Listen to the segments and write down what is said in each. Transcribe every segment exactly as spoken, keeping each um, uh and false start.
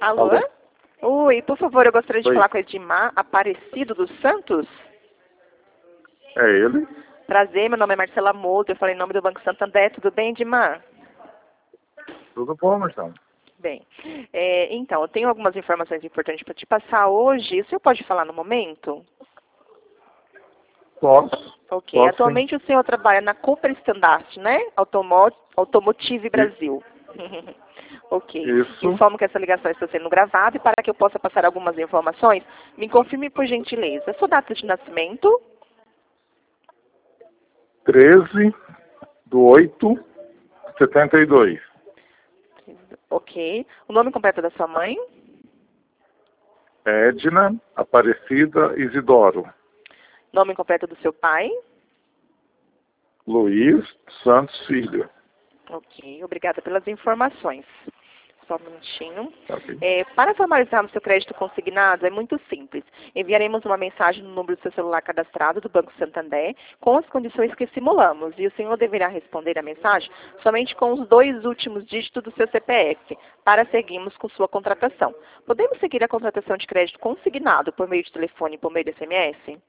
Alô? Alô? Oi, por favor, eu gostaria de Oi. falar com Edmar Aparecido dos Santos. É ele? Prazer, meu nome é Marcela Moura, eu falei em nome do Banco Santander. Tudo bem, Edmar? Tudo bom, Marcelo? Bem, é, então, eu tenho algumas informações importantes para te passar hoje. O senhor pode falar no momento? Posso. Ok. Posso sim. Atualmente o senhor trabalha na Cooper Standard, né? Automo Automotive Brasil. Ok. Isso. Informo que essa ligação está sendo gravada e para que eu possa passar algumas informações, me confirme por gentileza. Sua data de nascimento? treze do oito de setenta e dois. Ok. O nome completo da sua mãe? Edna Aparecida Isidoro. Nome completo do seu pai? Luiz Santos Filho. Ok. Obrigada pelas informações. Só um minutinho. Tá ok? É, para formalizarmos seu crédito consignado, é muito simples. Enviaremos uma mensagem no número do seu celular cadastrado do Banco Santander com as condições que simulamos. E o senhor deverá responder a mensagem somente com os dois últimos dígitos do seu C P F, para seguirmos com sua contratação. Podemos seguir a contratação de crédito consignado por meio de telefone e por meio de S M S?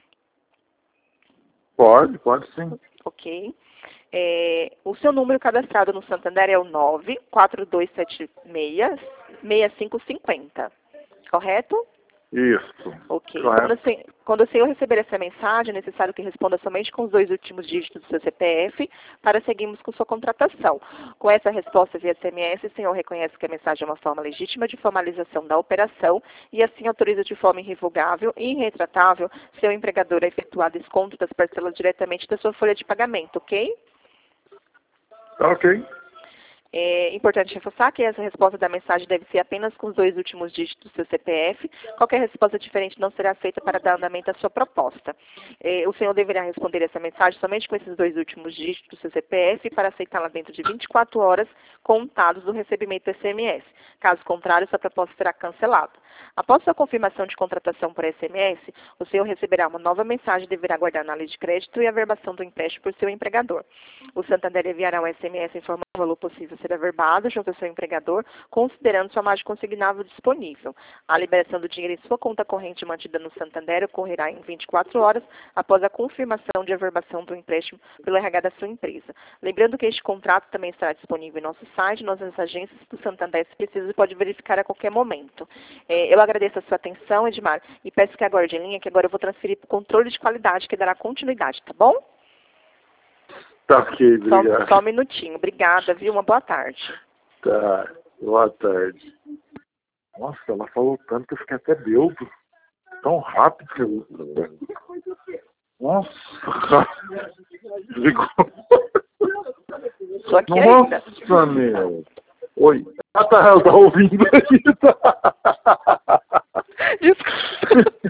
Pode, pode sim. Ok. É, o seu número cadastrado no Santander é o nove quatro dois sete seis, seis cinco cinco zero, correto? Isso. Ok. Correto. Quando o, sen- quando o senhor receber essa mensagem, é necessário que responda somente com os dois últimos dígitos do seu C P F para seguirmos com sua contratação. Com essa resposta via S M S, o senhor reconhece que a mensagem é uma forma legítima de formalização da operação e assim autoriza de forma irrevogável e irretratável seu empregador a efetuar desconto das parcelas diretamente da sua folha de pagamento, ok? Tá ok. É importante reforçar que essa resposta da mensagem deve ser apenas com os dois últimos dígitos do seu C P F. Qualquer resposta diferente não será aceita para dar andamento à sua proposta. É, o senhor deverá responder essa mensagem somente com esses dois últimos dígitos do seu C P F para aceitá-la dentro de vinte e quatro horas contados do recebimento do S M S. Caso contrário, sua proposta será cancelada. Após sua confirmação de contratação por S M S, o senhor receberá uma nova mensagem e deverá aguardar a análise de crédito e a averbação do empréstimo por seu empregador. O Santander enviará um S M S informando o valor possível ser averbado junto ao seu empregador, considerando sua margem consignável disponível. A liberação do dinheiro em sua conta corrente mantida no Santander ocorrerá em vinte e quatro horas após a confirmação de averbação do empréstimo pelo R H da sua empresa. Lembrando que este contrato também estará disponível em nosso site, nas agências do Santander, se precisa, pode verificar a qualquer momento. É, eu agradeço a sua atenção, Edmar, e peço que aguarde em linha, que agora eu vou transferir para o controle de qualidade, que dará continuidade, tá bom? Tá ok, Só, obrigado. só um minutinho. Obrigada, viu? Uma boa tarde. Tá. Boa tarde. Nossa, ela falou tanto que eu fiquei até bêbado. Tão rápido que eu... Nossa, ligou. Tô aqui ainda. Nossa, meu. Oi. Ah, tá, ela tá ouvindo aí, tá? Desculpa.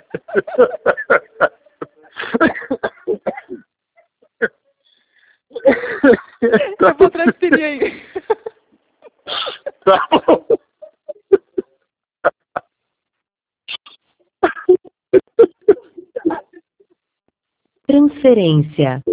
Eu vou transferir aí. Tá bom. Transferência.